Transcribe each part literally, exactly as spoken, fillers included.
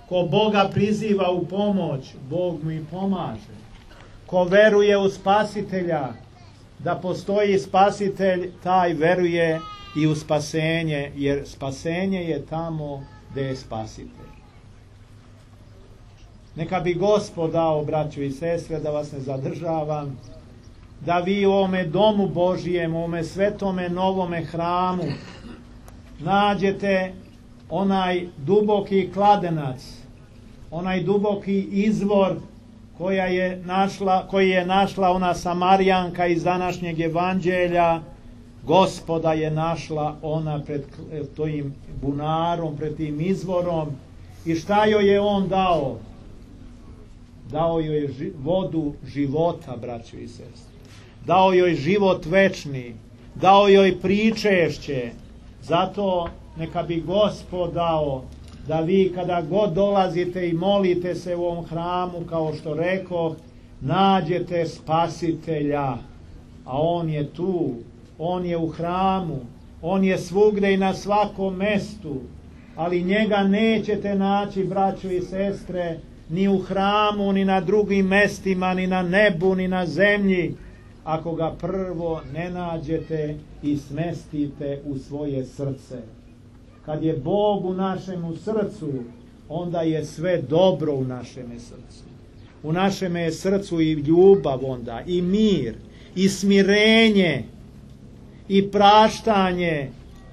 Ko Boga priziva u pomoć, Bog mu i pomaže. Ko veruje u Spasitelja, da postoji Spasitelj, taj veruje i u spasenje, jer spasenje je tamo gde je Spasitelj. Neka bi Gospod dao, braćo i sestre, da vas ne zadržavam, da vi u ovome domu Božijem, u ovome svetome novome hramu nađete onaj duboki kladenac, onaj duboki izvor koja je našla, koji je našla ona Samarijanka iz današnjeg evanđelja. Gospoda je našla ona pred tim bunarom, pred tim izvorom. I šta joj je on dao? Dao joj je vodu života, braćo i sestre. Dao joj život večni. Dao joj pričešće. Zato neka bi Gospod dao da vi kada god dolazite i molite se u ovom hramu, kao što rekoh, nađete Spasitelja. A on je tu. On je u hramu. On je svugde i na svakom mestu. Ali njega nećete naći, braćo i sestre, ni u hramu, ni na drugim mestima, ni na nebu, ni na zemlji, ako ga prvo ne nađete i smestite u svoje srce. Kad je Bog u našem srcu, onda je sve dobro u našem srcu. U našem je srcu i ljubav onda, i mir, i smirenje, i praštanje.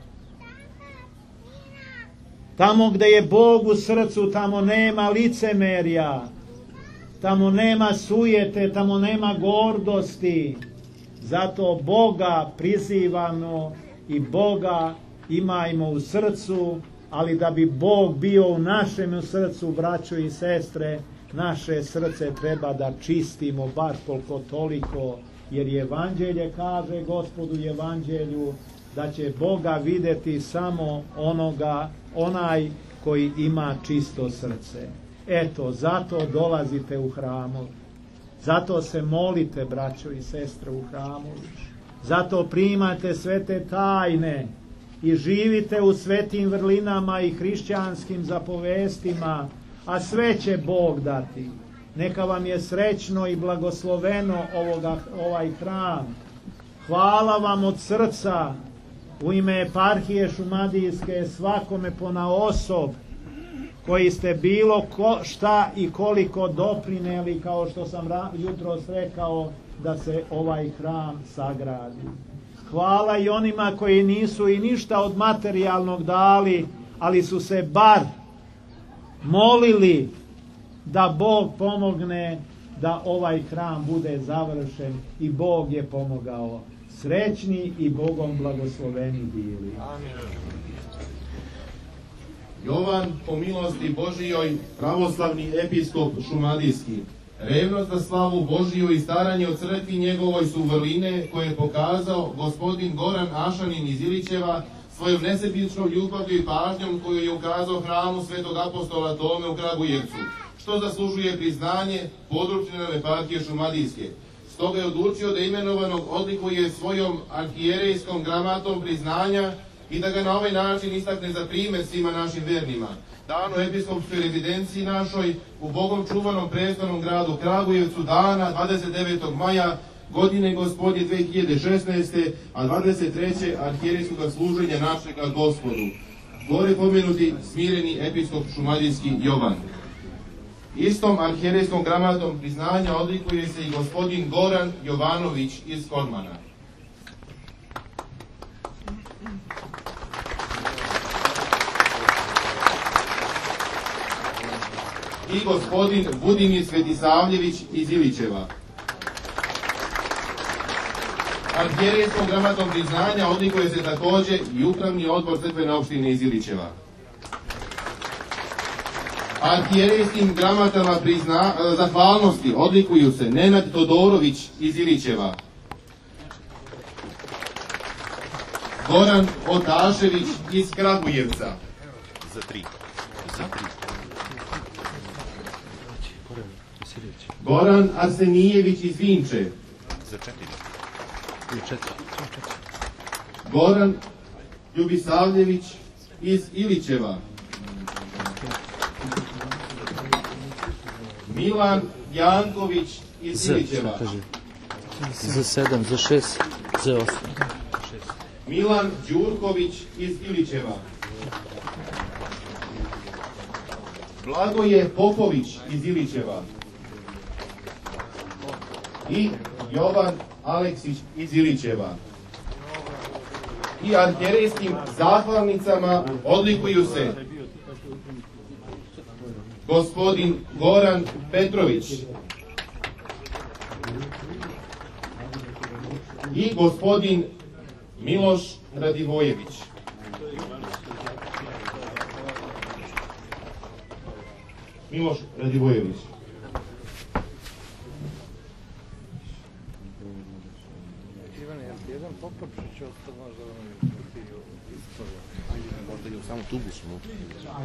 Tamo gde je Bog u srcu, tamo nema licemerja, tamo nema sujete, tamo nema gordosti. Zato Boga prizivamo i Boga imajmo u srcu, ali da bi Bog bio u našem srcu, braćo i sestre, naše srce treba da čistimo bar koliko toliko, jer evanđelje kaže, Gospodu evanđelju, da će Boga videti samo onoga, onaj koji ima čisto srce. Eto, zato dolazite u hramu. Zato se molite, braćo i sestre, u hramu. Zato primate sve te tajne i živite u svetim vrlinama i hrišćanskim zapovestima, a sve će Bog dati. Neka vam je srećno i blagosloveno ovoga, ovaj hram. Hvala vam od srca u ime eparhije Šumadijske, svakome ponaosob, koji ste bilo ko, šta i koliko doprineli, kao što sam jutros rekao, da se ovaj hram sagradi. Hvala i onima koji nisu i ništa od materijalnog dali, ali su se bar molili da Bog pomogne da ovaj hram bude završen, i Bog je pomogao. Srećni i Bogom blagosloveni bili. Amin. Jovan, po milosti Božijoj, pravoslavni episkop šumadijski. Revnost za slavu Božiju i staranje o crkvi njegovoj su vrline koje je pokazao gospodin Goran Ašanin iz Ilićeva svojom nesebičnom ljubavlju i pažnjom koju je ukazao hramu svetog apostola Tome u Kragujevcu, što zaslužuje priznanje područne eparhije šumadijske. Stoga je odlučio da imenovanog odlikuje svojom arhijerejskom gramatom priznanja i da ga na ovaj način istakne za primer svima našim vernima. Dan u episkopskoj rezidenciji našoj, u Bogom čuvanom prestolnom gradu Kragujevcu, dana dvadeset devetog maja godine gospodnje dve hiljade šesnaeste. a dvadeset trećeg arhijerejskog služenja našega Gospodu. Gore pomenuti smireni episkop šumadijski Jovan. Istom arhijerejskom gramatom priznanja odlikuje se i gospodin Goran Jovanović iz Kormana. I gospodin Budimir Svetisavljević iz Ilićeva. Arhijerejskom gramatom priznanja odlikuje se takođe i upravni odbor crkvene opštine iz Ilićeva. Arhijerejskim gramatama prizna, zahvalnosti odlikuju se Nenad Todorović iz Ilićeva, Goran Otašević iz Kragujevca, za tri. Za tri. Goran Arsenijević iz Vinče, za četiri. Četiri. Goran Ljubisavljević iz Ilićeva, Milan Janković iz Z, Ilićeva. kaže. Za sedam, za šest, za osam. Milan Đurković iz Ilićeva. Blagoje Popović iz Ilićeva. I Jovan Aleksić iz Ilićeva. I arhijerejskim zahvalnicama odlikuju se gospodin Goran Petrović i gospodin Miloš Radivojević. Miloš Radivojević. Jedan Popovčić ostao možda ono možda i u samo tu busu.